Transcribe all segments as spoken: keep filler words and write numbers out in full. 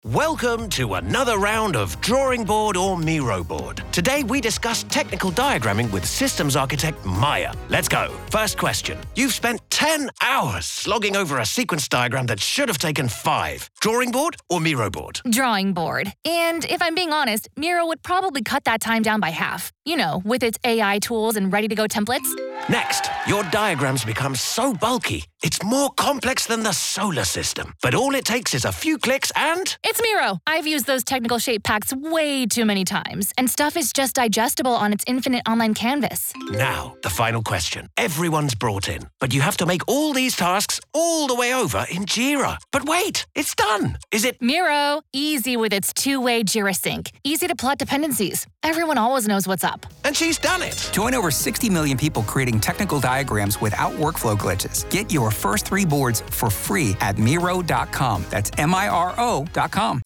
Welcome to another round of Drawing Board or Miro Board. Today we discuss technical diagramming with systems architect Maya. Let's go. First question. You've spent ten hours slogging over a sequence diagram that should have taken five. Drawing board or Miro board? Drawing board. And if I'm being honest, Miro would probably cut that time down by half. You know, with its A I tools and ready-to-go templates. Next, your diagrams become so bulky, it's more complex than the solar system. But all it takes is a few clicks and... It's Miro. I've used those technical shape packs way too many times, and stuff is just digestible on its infinite online canvas. Now, the final question. Everyone's brought in, but you have to make all these tasks all the way over in Jira. But wait, it's done. Is it... Miro, easy with its two-way Jira sync. Easy to plot dependencies. Everyone always knows what's up. And she's done it. Join over sixty million people creating technical diagrams without workflow glitches. Get your first three boards for free at Miro dot com. That's M I R O dot com.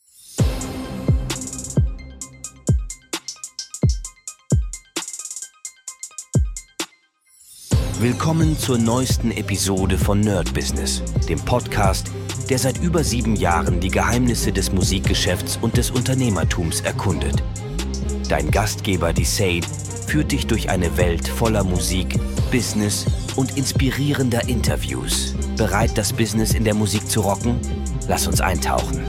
Willkommen zur neuesten Episode von Nerd Business, dem Podcast, der seit über sieben Jahren die Geheimnisse des Musikgeschäfts und des Unternehmertums erkundet. Dein Gastgeber, die Sade, führt dich durch eine Welt voller Musik, Business und inspirierender Interviews. Bereit, das Business in der Musik zu rocken? Lass uns eintauchen.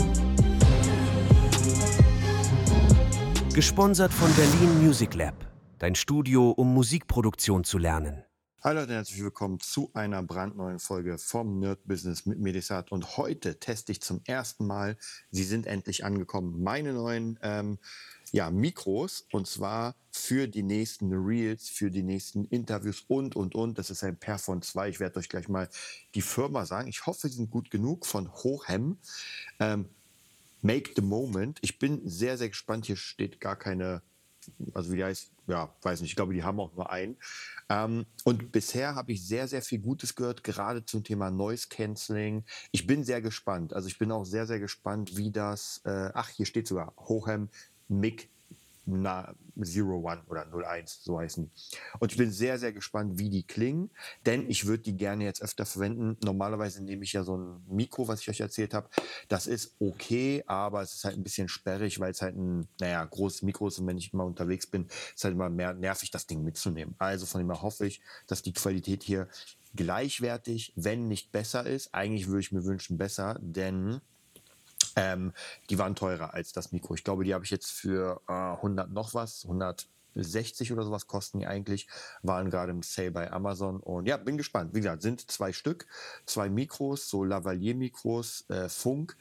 Gesponsert von Berlin Music Lab, dein Studio, um Musikproduktion zu lernen. Hallo und herzlich willkommen zu einer brandneuen Folge vom Nerd Business mit Medisat. Und heute teste ich zum ersten Mal, sie sind endlich angekommen, meine neuen ähm, ja, Mikros. Und zwar für die nächsten Reels, für die nächsten Interviews und, und, und. Das ist ein Pair von zwei. Ich werde euch gleich mal die Firma sagen. Ich hoffe, sie sind gut genug, von Hohem. Ähm, Make the Moment. Ich bin sehr, sehr gespannt. Hier steht gar keine... Also wie die heißt, ja, weiß nicht, ich glaube, die haben auch nur einen. Ähm, und bisher habe ich sehr, sehr viel Gutes gehört, gerade zum Thema Noise Cancelling. Ich bin sehr gespannt. Also ich bin auch sehr, sehr gespannt, wie das, äh, ach, hier steht sogar, Hohem Mic Na, Zero One oder null eins, so heißen die. Und ich bin sehr, sehr gespannt, wie die klingen, denn ich würde die gerne jetzt öfter verwenden. Normalerweise nehme ich ja so ein Mikro, was ich euch erzählt habe. Das ist okay, aber es ist halt ein bisschen sperrig, weil es halt ein, naja, großes Mikro ist und wenn ich mal unterwegs bin, ist halt immer mehr nervig, das Ding mitzunehmen. Also von dem her hoffe ich, dass die Qualität hier gleichwertig, wenn nicht besser ist. Eigentlich würde ich mir wünschen besser, denn Ähm, die waren teurer als das Mikro. Ich glaube, die habe ich jetzt für äh, hundert noch was, hundertsechzig oder sowas kosten die eigentlich, waren gerade im Sale bei Amazon und ja, bin gespannt. Wie gesagt, sind zwei Stück, zwei Mikros, so Lavalier-Mikros, äh, Funk,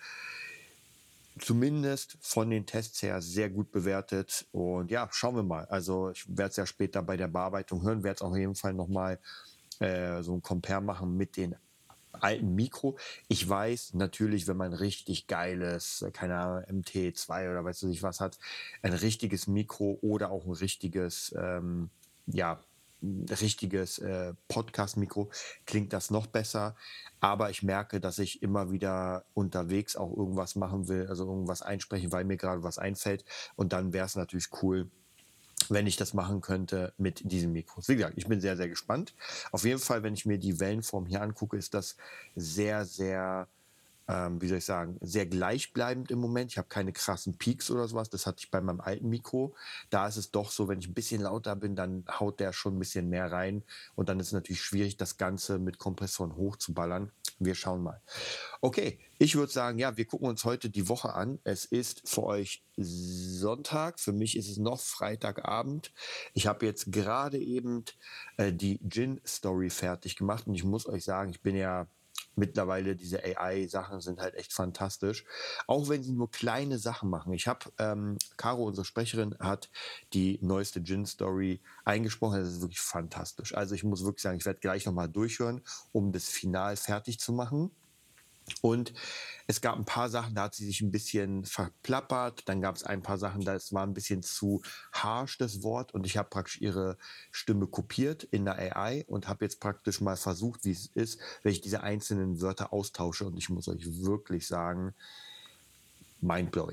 zumindest von den Tests her sehr gut bewertet und ja, schauen wir mal. Also ich werde es ja später bei der Bearbeitung hören, werde es auf jeden Fall nochmal äh, so ein Compare machen mit den alten Mikro. Ich weiß natürlich, wenn man richtig geiles, keine Ahnung, M T zwei oder weiß ich was hat, ein richtiges Mikro oder auch ein richtiges, ähm, ja, richtiges äh, Podcast-Mikro, klingt das noch besser. Aber ich merke, dass ich immer wieder unterwegs auch irgendwas machen will, also irgendwas einsprechen, weil mir gerade was einfällt. Und dann wäre es natürlich cool, wenn ich das machen könnte mit diesem Mikro. Wie gesagt, ich bin sehr, sehr gespannt. Auf jeden Fall, wenn ich mir die Wellenform hier angucke, ist das sehr, sehr, ähm, wie soll ich sagen, sehr gleichbleibend im Moment. Ich habe keine krassen Peaks oder sowas. Das hatte ich bei meinem alten Mikro. Da ist es doch so, wenn ich ein bisschen lauter bin, dann haut der schon ein bisschen mehr rein. Und dann ist es natürlich schwierig, das Ganze mit Kompressoren hochzuballern. Wir schauen mal. Okay, ich würde sagen, ja, wir gucken uns heute die Woche an. Es ist für euch Sonntag, für mich ist es noch Freitagabend. Ich habe jetzt gerade eben äh, die Gin-Story fertig gemacht und ich muss euch sagen, ich bin ja mittlerweile, diese A I-Sachen sind halt echt fantastisch. Auch wenn sie nur kleine Sachen machen. Ich habe, ähm, Caro, unsere Sprecherin, hat die neueste Gin-Story eingesprochen. Das ist wirklich fantastisch. Also ich muss wirklich sagen, ich werde gleich nochmal durchhören, um das Final fertig zu machen. Und es gab ein paar Sachen, da hat sie sich ein bisschen verplappert. Dann gab es ein paar Sachen, das war ein bisschen zu harsh, das Wort. Und ich habe praktisch ihre Stimme kopiert in der A I und habe jetzt praktisch mal versucht, wie es ist, wenn ich diese einzelnen Wörter austausche. Und ich muss euch wirklich sagen, mindblowing.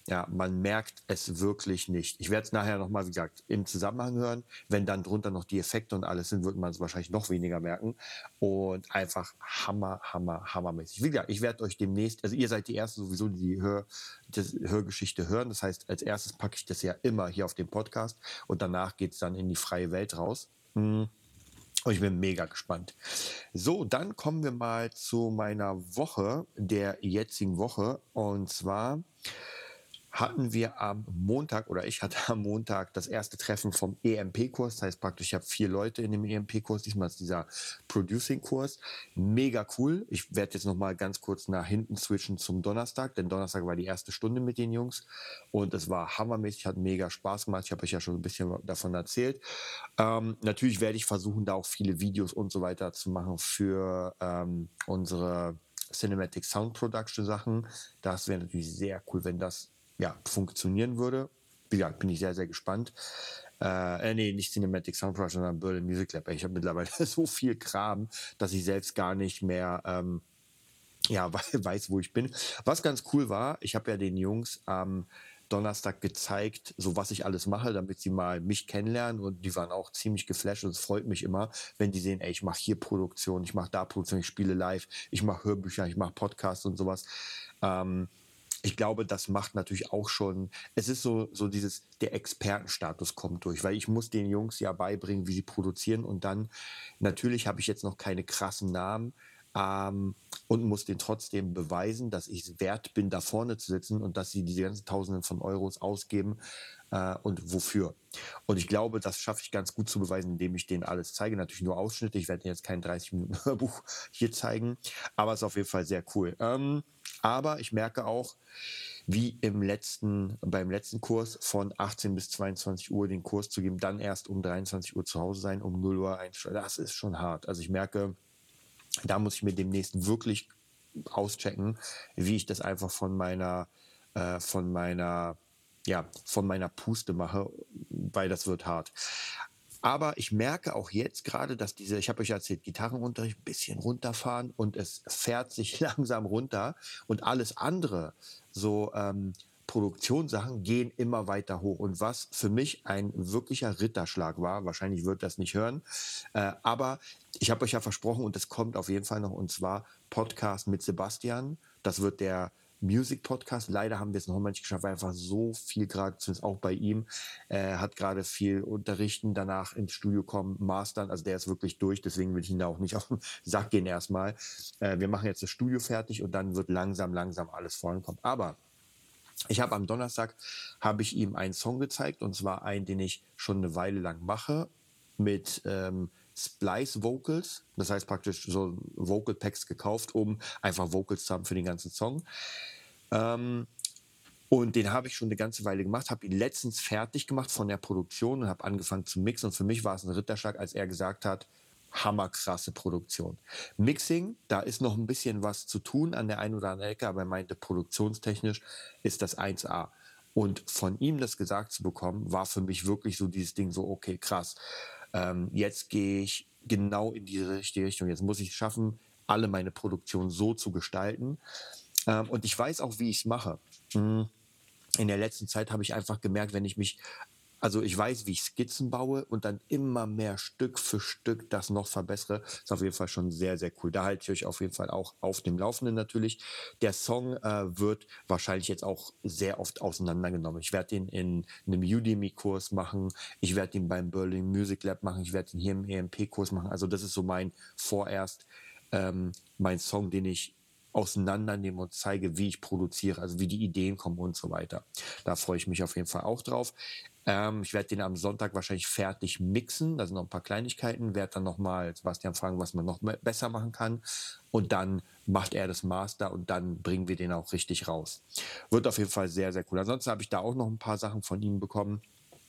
Ja, man merkt es wirklich nicht. Ich werde es nachher nochmal, wie gesagt, im Zusammenhang hören. Wenn dann drunter noch die Effekte und alles sind, wird man es wahrscheinlich noch weniger merken. Und einfach hammer, hammer, hammermäßig. Wie gesagt, ich werde euch demnächst, also ihr seid die Ersten sowieso, die die Hör, das Hörgeschichte hören. Das heißt, als erstes packe ich das ja immer hier auf den Podcast und danach geht es dann in die freie Welt raus. Hm. Und ich bin mega gespannt. So, dann kommen wir mal zu meiner Woche, der jetzigen Woche. Und zwar hatten wir am Montag, oder ich hatte am Montag das erste Treffen vom E M P-Kurs. Das heißt praktisch, ich habe vier Leute in dem E M P-Kurs. Diesmal ist dieser Producing-Kurs. Mega cool. Ich werde jetzt noch mal ganz kurz nach hinten switchen zum Donnerstag, denn Donnerstag war die erste Stunde mit den Jungs. Und es war hammermäßig, hat mega Spaß gemacht. Ich habe euch ja schon ein bisschen davon erzählt. Ähm, natürlich werde ich versuchen, da auch viele Videos und so weiter zu machen für ähm, unsere Cinematic Sound Production Sachen. Das wäre natürlich sehr cool, wenn das ja, funktionieren würde. Wie gesagt, bin ich sehr, sehr gespannt. Äh, äh, nee, nicht Cinematic Sound Production, sondern Berlin Music Lab. Ich habe mittlerweile so viel Kram, dass ich selbst gar nicht mehr ähm, ja, weiß, wo ich bin. Was ganz cool war, ich habe ja den Jungs am Donnerstag gezeigt, so was ich alles mache, damit sie mal mich kennenlernen, und die waren auch ziemlich geflasht, und es freut mich immer, wenn die sehen, ey, ich mache hier Produktion, ich mache da Produktion, ich spiele live, ich mache Hörbücher, ich mache Podcasts und sowas. Ähm, Ich glaube, das macht natürlich auch schon, es ist so, so dieses, der Expertenstatus kommt durch, weil ich muss den Jungs ja beibringen, wie sie produzieren, und dann, natürlich habe ich jetzt noch keine krassen Namen, ähm, und muss denen trotzdem beweisen, dass ich es wert bin, da vorne zu sitzen und dass sie diese ganzen Tausenden von Euros ausgeben, äh, und wofür. Und ich glaube, das schaffe ich ganz gut zu beweisen, indem ich denen alles zeige. Natürlich nur Ausschnitte, ich werde jetzt kein dreißig Minuten Hörbuch hier zeigen, aber es ist auf jeden Fall sehr cool. Ähm, aber ich merke auch, wie im letzten, beim letzten Kurs von achtzehn bis zweiundzwanzig Uhr den Kurs zu geben, dann erst um dreiundzwanzig Uhr zu Hause sein, um null Uhr einsteigen. Das ist schon hart. Also ich merke, da muss ich mir demnächst wirklich auschecken, wie ich das einfach von meiner, äh, von meiner, ja, von meiner Puste mache, weil das wird hart. Aber ich merke auch jetzt gerade, dass diese, ich habe euch erzählt, Gitarrenunterricht ein bisschen runterfahren, und es fährt sich langsam runter, und alles andere, so ähm, Produktionssachen, gehen immer weiter hoch. Und was für mich ein wirklicher Ritterschlag war, wahrscheinlich wird das nicht hören, äh, aber ich habe euch ja versprochen, und es kommt auf jeden Fall noch, und zwar Podcast mit Sebastian. Das wird der Music-Podcast. Leider haben wir es noch mal nicht geschafft, weil einfach so viel gerade, zumindest auch bei ihm, äh, hat gerade viel unterrichten, danach ins Studio kommen, mastern, also der ist wirklich durch, deswegen will ich ihn da auch nicht auf den Sack gehen erstmal. Äh, wir machen jetzt das Studio fertig, und dann wird langsam, langsam alles vorankommen. Aber ich habe am Donnerstag, habe ich ihm einen Song gezeigt, und zwar einen, den ich schon eine Weile lang mache, mit ähm, Splice Vocals, das heißt praktisch so Vocal Packs gekauft, um einfach Vocals zu haben für den ganzen Song. Ähm, und den habe ich schon eine ganze Weile gemacht, habe ihn letztens fertig gemacht von der Produktion und habe angefangen zu mixen. Und für mich war es ein Ritterschlag, als er gesagt hat, hammerkrasse Produktion. Mixing, da ist noch ein bisschen was zu tun an der einen oder anderen Ecke, aber er meinte, produktionstechnisch ist das eins A. Und von ihm das gesagt zu bekommen, war für mich wirklich so dieses Ding so, okay, krass, ähm, jetzt gehe ich genau in die richtige Richtung. Jetzt muss ich es schaffen, alle meine Produktion so zu gestalten. Ähm, und ich weiß auch, wie ich es mache. In der letzten Zeit habe ich einfach gemerkt, wenn ich mich, also ich weiß, wie ich Skizzen baue und dann immer mehr Stück für Stück das noch verbessere, ist auf jeden Fall schon sehr, sehr cool. Da halte ich euch auf jeden Fall auch auf dem Laufenden natürlich. Der Song äh, wird wahrscheinlich jetzt auch sehr oft auseinandergenommen. Ich werde den in einem Udemy-Kurs machen, ich werde den beim Berlin Music Lab machen, ich werde den hier im E M P-Kurs machen. Also das ist so mein vorerst, ähm, mein Song, den ich auseinandernehme und zeige, wie ich produziere, also wie die Ideen kommen und so weiter. Da freue ich mich auf jeden Fall auch drauf. Ähm, ich werde den am Sonntag wahrscheinlich fertig mixen, da sind noch ein paar Kleinigkeiten, werde dann nochmal Sebastian fragen, was man noch besser machen kann, und dann macht er das Master, und dann bringen wir den auch richtig raus. Wird auf jeden Fall sehr, sehr cool. Ansonsten habe ich da auch noch ein paar Sachen von ihm bekommen.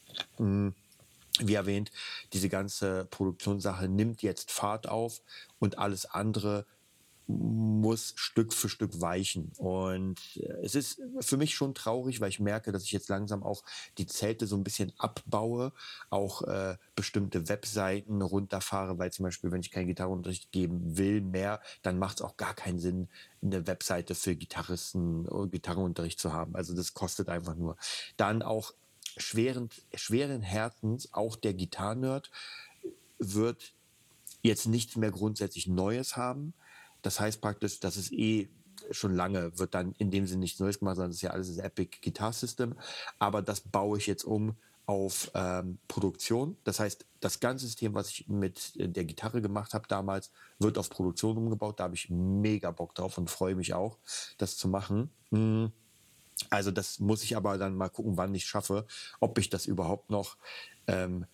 Wie erwähnt, diese ganze Produktionssache nimmt jetzt Fahrt auf, und alles andere muss Stück für Stück weichen. Und es ist für mich schon traurig, weil ich merke, dass ich jetzt langsam auch die Zelte so ein bisschen abbaue, auch äh, bestimmte Webseiten runterfahre, weil zum Beispiel, wenn ich keinen Gitarrenunterricht geben will mehr, dann macht es auch gar keinen Sinn, eine Webseite für Gitarristen oder Gitarrenunterricht zu haben. Also das kostet einfach nur. Dann auch schweren, schweren Herzens, auch der Gitarrenerd wird jetzt nichts mehr grundsätzlich Neues haben. Das heißt praktisch, dass es eh schon lange wird dann in dem Sinne nichts Neues gemacht, sondern es ist ja alles das Epic Guitar System. Aber das baue ich jetzt um auf ähm, Produktion. Das heißt, das ganze System, was ich mit der Gitarre gemacht habe damals, wird auf Produktion umgebaut. Da habe ich mega Bock drauf und freue mich auch, das zu machen. Also das muss ich aber dann mal gucken, wann ich schaffe, ob ich das überhaupt noch ähm,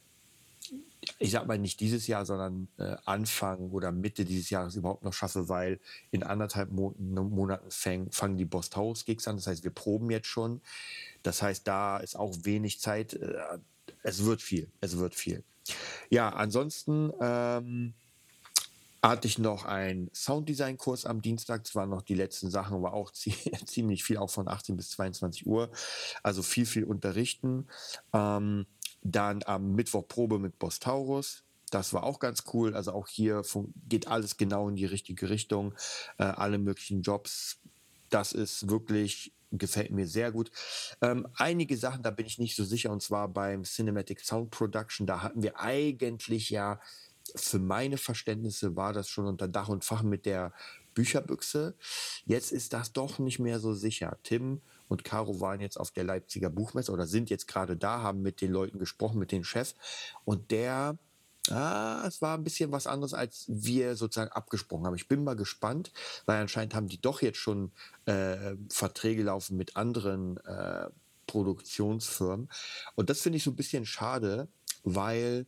ich sag mal nicht dieses Jahr, sondern äh, Anfang oder Mitte dieses Jahres überhaupt noch schaffe, weil in anderthalb Mo- Monaten fäng, fangen die Boss Taurus Gigs an. Das heißt, wir proben jetzt schon. Das heißt, da ist auch wenig Zeit. Äh, es wird viel. Es wird viel. Ja, ansonsten ähm, hatte ich noch einen Sounddesign-Kurs am Dienstag. Das waren noch die letzten Sachen, war auch ziemlich viel, auch von achtzehn bis zweiundzwanzig Uhr. Also viel, viel unterrichten. Ähm, Dann am Mittwoch Probe mit Boss Taurus. Das war auch ganz cool. Also auch hier geht alles genau in die richtige Richtung. Äh, alle möglichen Jobs. Das ist wirklich, gefällt mir sehr gut. Ähm, einige Sachen, da bin ich nicht so sicher. Und zwar beim Cinematic Sound Production. Da hatten wir eigentlich ja, für meine Verständnisse war das schon unter Dach und Fach mit der Bücherbüchse. Jetzt ist das doch nicht mehr so sicher. Tim und Caro waren jetzt auf der Leipziger Buchmesse oder sind jetzt gerade da, haben mit den Leuten gesprochen, mit den Chefs. Und der, ah, es war ein bisschen was anderes, als wir sozusagen abgesprochen haben. Ich bin mal gespannt, weil anscheinend haben die doch jetzt schon äh, Verträge laufen mit anderen äh, Produktionsfirmen. Und das finde ich so ein bisschen schade, weil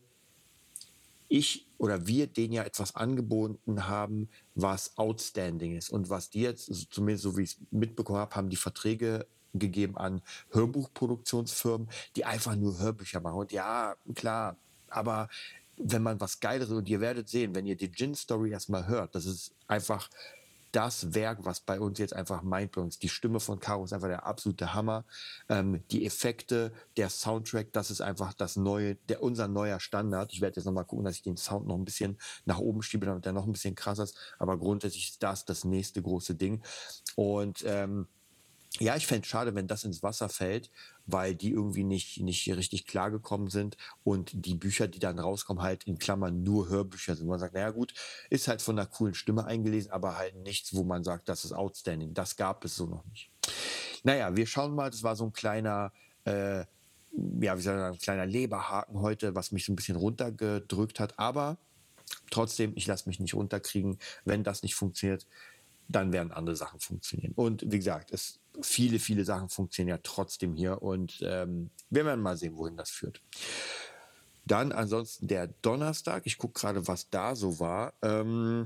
ich oder wir denen ja etwas angeboten haben, was outstanding ist. Und was die jetzt, zumindest so wie ich es mitbekommen habe, haben die Verträge gegeben an Hörbuchproduktionsfirmen, die einfach nur Hörbücher machen. Und ja, klar, aber wenn man was Geiles, und ihr werdet sehen, wenn ihr die Gin-Story erstmal hört, das ist einfach das Werk, was bei uns jetzt einfach mindblowing ist. Die Stimme von Caro ist einfach der absolute Hammer. Ähm, die Effekte, der Soundtrack, das ist einfach das neue, der, unser neuer Standard. Ich werde jetzt nochmal gucken, dass ich den Sound noch ein bisschen nach oben schiebe, damit der noch ein bisschen krasser ist. Aber grundsätzlich ist das das nächste große Ding. Und ähm, ja, ich fände es schade, wenn das ins Wasser fällt, weil die irgendwie nicht, nicht richtig klargekommen sind und die Bücher, die dann rauskommen, halt in Klammern nur Hörbücher sind. Man sagt, naja gut, ist halt von einer coolen Stimme eingelesen, aber halt nichts, wo man sagt, das ist outstanding. Das gab es so noch nicht. Naja, wir schauen mal, das war so ein kleiner, äh, ja, wie soll ich sagen, ein kleiner Leberhaken heute, was mich so ein bisschen runtergedrückt hat. Aber trotzdem, ich lasse mich nicht runterkriegen. Wenn das nicht funktioniert, dann werden andere Sachen funktionieren. Und wie gesagt, es, viele, viele Sachen funktionieren ja trotzdem hier und ähm, wir werden mal sehen, wohin das führt. Dann ansonsten der Donnerstag, ich gucke gerade, was da so war. Ähm,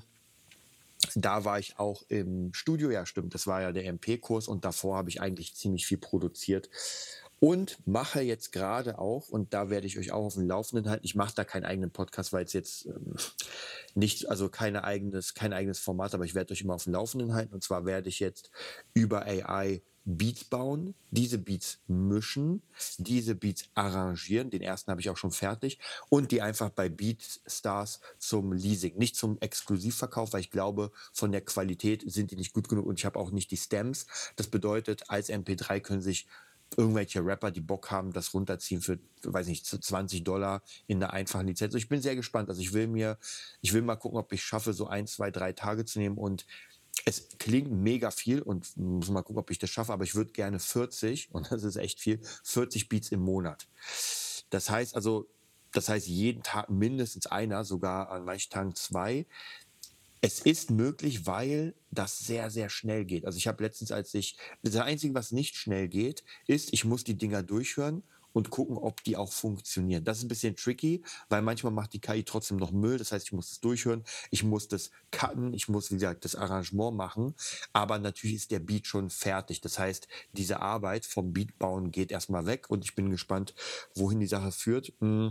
da war ich auch im Studio, ja stimmt, das war ja der M P-Kurs und davor habe ich eigentlich ziemlich viel produziert. Und mache jetzt gerade auch, und da werde ich euch auch auf dem Laufenden halten, ich mache da keinen eigenen Podcast, weil es jetzt ähm, nicht, also keine eigenes, kein eigenes Format, aber ich werde euch immer auf dem Laufenden halten. Und zwar werde ich jetzt über A I Beats bauen, diese Beats mischen, diese Beats arrangieren, den ersten habe ich auch schon fertig, und die einfach bei BeatStars zum Leasing, nicht zum Exklusivverkauf, weil ich glaube, von der Qualität sind die nicht gut genug und ich habe auch nicht die Stems. Das bedeutet, als M P drei können sich irgendwelche Rapper, die Bock haben, das runterziehen für, weiß nicht, zwanzig Dollar in einer einfachen Lizenz. Also ich bin sehr gespannt. Also ich will mir, ich will mal gucken, ob ich schaffe, so ein, zwei, drei Tage zu nehmen. Und es klingt mega viel und muss mal gucken, ob ich das schaffe. Aber ich würde gerne vierzig, und das ist echt viel, vierzig Beats im Monat. Das heißt also, das heißt jeden Tag mindestens einer, sogar an manchen Tagen zwei. Es ist möglich, weil das sehr, sehr schnell geht. Also ich habe letztens, als ich, das Einzige, was nicht schnell geht, ist, ich muss die Dinger durchhören und gucken, ob die auch funktionieren. Das ist ein bisschen tricky, weil manchmal macht die K I trotzdem noch Müll. Das heißt, ich muss es durchhören, ich muss das cutten, ich muss, wie gesagt, das Arrangement machen. Aber natürlich ist der Beat schon fertig. Das heißt, diese Arbeit vom Beatbauen geht erstmal weg und ich bin gespannt, wohin die Sache führt. Hm.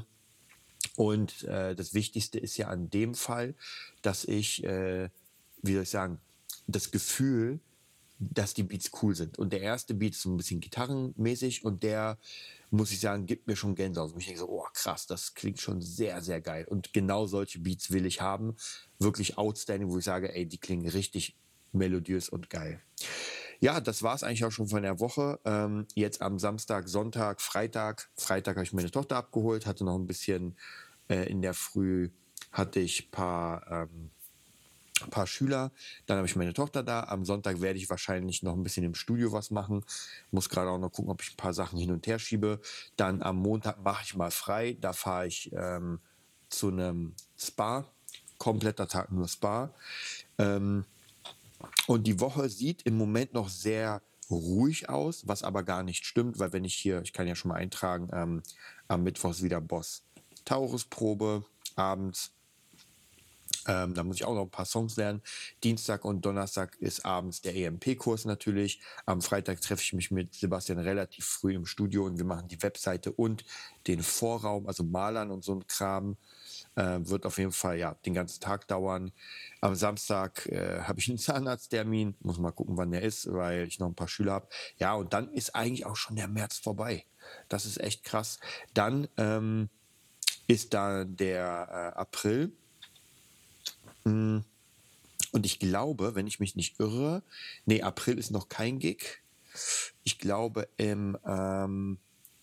Und äh, das Wichtigste ist ja an dem Fall, dass ich, äh, wie soll ich sagen, das Gefühl, dass die Beats cool sind. Und der erste Beat ist so ein bisschen gitarrenmäßig und der, muss ich sagen, gibt mir schon Gänsehaut. Und ich denke so, oh krass, das klingt schon sehr, sehr geil. Und genau solche Beats will ich haben. Wirklich outstanding, wo ich sage, ey, die klingen richtig melodiös und geil. Ja, das war es eigentlich auch schon von der Woche. Ähm, jetzt am Samstag, Sonntag, Freitag. Freitag habe ich meine Tochter abgeholt, hatte noch ein bisschen äh, in der Früh, hatte ich ein paar... Ähm, ein paar Schüler, dann habe ich meine Tochter da. Am Sonntag werde ich wahrscheinlich noch ein bisschen im Studio was machen. Muss gerade auch noch gucken, ob ich ein paar Sachen hin und her schiebe. Dann am Montag mache ich mal frei. Da fahre ich ähm, zu einem Spa. Kompletter Tag nur Spa. Ähm, und die Woche sieht im Moment noch sehr ruhig aus, was aber gar nicht stimmt, weil wenn ich hier, ich kann ja schon mal eintragen, ähm, am Mittwoch ist wieder Boss Taurus-Probe, abends. Ähm, da muss ich auch noch ein paar Songs lernen. Dienstag und Donnerstag ist abends der E M P-Kurs natürlich. Am Freitag treffe ich mich mit Sebastian relativ früh im Studio und wir machen die Webseite und den Vorraum, also Malern und so ein Kram. Äh, wird auf jeden Fall ja den ganzen Tag dauern. Am Samstag äh, habe ich einen Zahnarzttermin. Muss mal gucken, wann der ist, weil ich noch ein paar Schüler habe. Ja, und dann ist eigentlich auch schon der März vorbei. Das ist echt krass. Dann ähm, ist da der äh, April. Und ich glaube, wenn ich mich nicht irre, nee, April ist noch kein Gig. Ich glaube, im, ähm,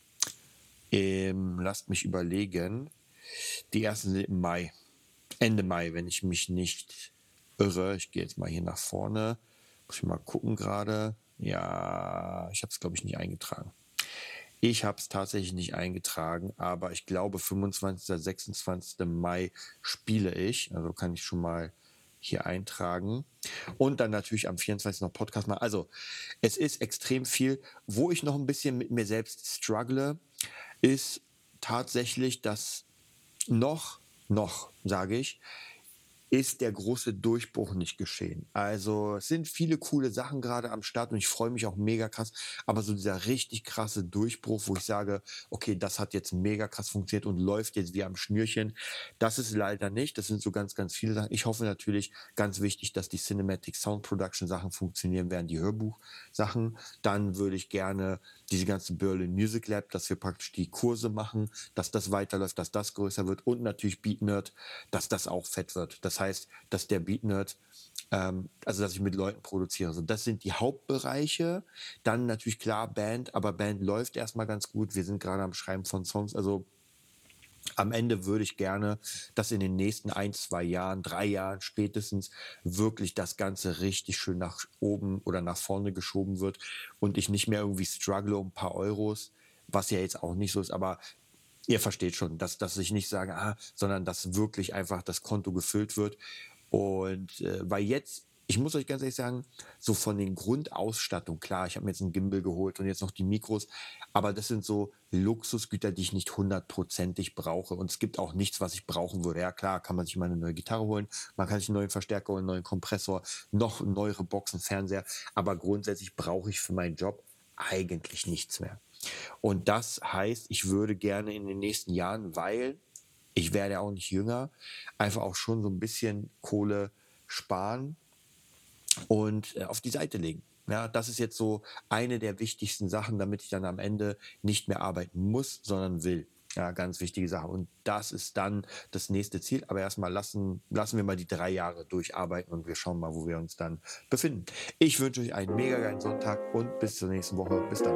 im lasst mich überlegen, die ersten sind im Mai, Ende Mai, wenn ich mich nicht irre. Ich gehe jetzt mal hier nach vorne, muss ich mal gucken gerade. Ja, ich habe es, glaube ich, nicht eingetragen. Ich habe es tatsächlich nicht eingetragen, aber ich glaube, fünfundzwanzigsten, sechsundzwanzigsten Mai spiele ich. Also kann ich schon mal hier eintragen. Und dann natürlich am vierundzwanzigsten noch Podcast machen. Also es ist extrem viel. Wo ich noch ein bisschen mit mir selbst struggle, ist tatsächlich, dass noch, noch, sage ich, ist der große Durchbruch nicht geschehen. Also es sind viele coole Sachen gerade am Start und ich freue mich auch mega krass. Aber so dieser richtig krasse Durchbruch, wo ich sage, okay, das hat jetzt mega krass funktioniert und läuft jetzt wie am Schnürchen, das ist leider nicht. Das sind so ganz, ganz viele Sachen. Ich hoffe natürlich, ganz wichtig, dass die Cinematic Sound Production Sachen funktionieren werden, die Hörbuch-Sachen. Dann würde ich gerne diese ganze Berlin Music Lab, dass wir praktisch die Kurse machen, dass das weiterläuft, dass das größer wird und natürlich Beat Nerd, dass das auch fett wird. Das heißt, dass der Beat Nerd, ähm, also dass ich mit Leuten produziere. Also das sind die Hauptbereiche. Dann natürlich klar Band, aber Band läuft erstmal ganz gut. Wir sind gerade am Schreiben von Songs. Also am Ende würde ich gerne, dass in den nächsten ein, zwei Jahren, drei Jahren spätestens wirklich das Ganze richtig schön nach oben oder nach vorne geschoben wird und ich nicht mehr irgendwie struggle um ein paar Euros, was ja jetzt auch nicht so ist, aber ihr versteht schon, dass, dass ich nicht sage, ah, sondern dass wirklich einfach das Konto gefüllt wird. Und äh, weil jetzt, ich muss euch ganz ehrlich sagen, so von den Grundausstattung, klar, ich habe mir jetzt einen Gimbal geholt und jetzt noch die Mikros, aber das sind so Luxusgüter, die ich nicht hundertprozentig brauche. Und es gibt auch nichts, was ich brauchen würde. Ja klar, kann man sich mal eine neue Gitarre holen, man kann sich einen neuen Verstärker holen, einen neuen Kompressor, noch neuere Boxen, Fernseher, aber grundsätzlich brauche ich für meinen Job eigentlich nichts mehr. Und das heißt, ich würde gerne in den nächsten Jahren, weil ich werde ja auch nicht jünger, einfach auch schon so ein bisschen Kohle sparen und äh, auf die Seite legen. Ja, das ist jetzt so eine der wichtigsten Sachen, damit ich dann am Ende nicht mehr arbeiten muss, sondern will. Ja, ganz wichtige Sache. Und das ist dann das nächste Ziel. Aber erstmal lassen, lassen wir mal die drei Jahre durcharbeiten und wir schauen mal, wo wir uns dann befinden. Ich wünsche euch einen mega geilen Sonntag und bis zur nächsten Woche. Bis dann.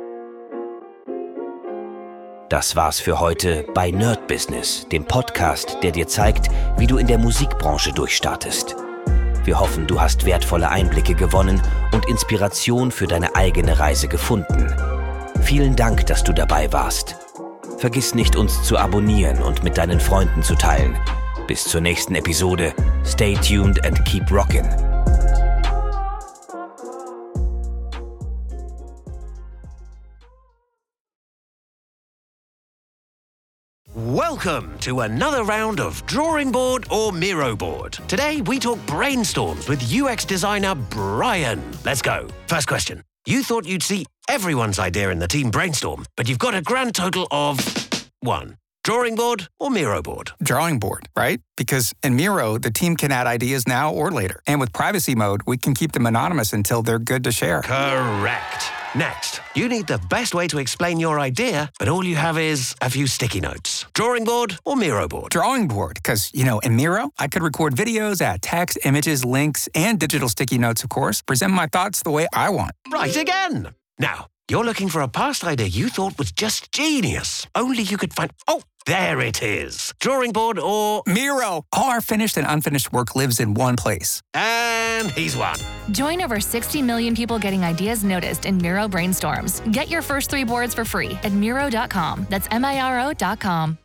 Das war's für heute bei Nerd Business, dem Podcast, der dir zeigt, wie du in der Musikbranche durchstartest. Wir hoffen, du hast wertvolle Einblicke gewonnen und Inspiration für deine eigene Reise gefunden. Vielen Dank, dass du dabei warst. Vergiss nicht, uns zu abonnieren und mit deinen Freunden zu teilen. Bis zur nächsten Episode. Stay tuned and keep rockin'. Welcome to another round of Drawing Board or Miro Board. Today we talk brainstorms with U X designer Brian. Let's go. First question. You thought you'd see everyone's idea in the team brainstorm, but you've got a grand total of one. Drawing board or Miro board? Drawing board, right? Because in Miro, the team can add ideas now or later. And with privacy mode, we can keep them anonymous until they're good to share. Correct. Next, you need the best way to explain your idea, but all you have is a few sticky notes. Drawing board or Miro board? Drawing board, because, you know, in Miro, I could record videos, add text, images, links, and digital sticky notes, of course, present my thoughts the way I want. Right again. Now, you're looking for a past idea you thought was just genius. Only you could find... Oh, there it is. Drawing board or... Miro! All our finished and unfinished work lives in one place. And he's won. Join over sixty million people getting ideas noticed in Miro Brainstorms. Get your first three boards for free at Miro dot com. That's M I R O dot com.